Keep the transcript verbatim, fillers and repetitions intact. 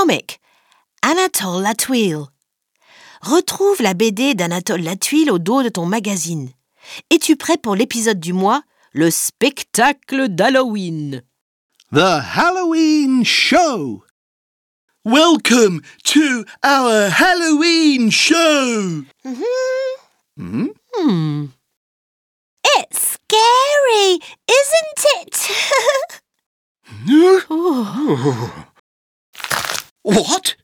comic, Anatole Latwille. Retrouve la B D d'Anatole Latwille au dos de ton magazine. Es-tu prêt pour l'épisode du mois, le spectacle d'Halloween? The Halloween Show! Welcome to our Halloween show! Mm-hmm. Hmm? Hmm. It's scary, isn't it? Oh. What?